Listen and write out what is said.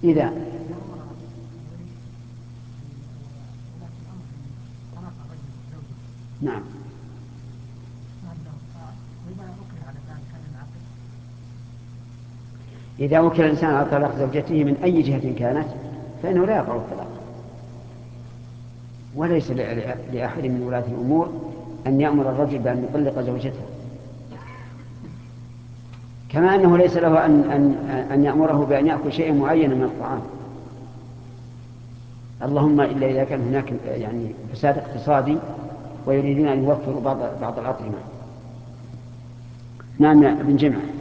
إذا نعم إذا وكل الإنسان على طلاق زوجته من أي جهة كانت فإنه لا يقع الطلاق، وليس لأحد من ولاة الأمور أن يأمر الرجل بأن يطلق زوجته، كما أنه ليس له أن يأمره بأن يأكل شيئا معينا من الطعام، اللهم إلا إذا كان هناك يعني فساد اقتصادي ويريدون أن يوفروا بعض الأطعمة. نعم ابن جمع.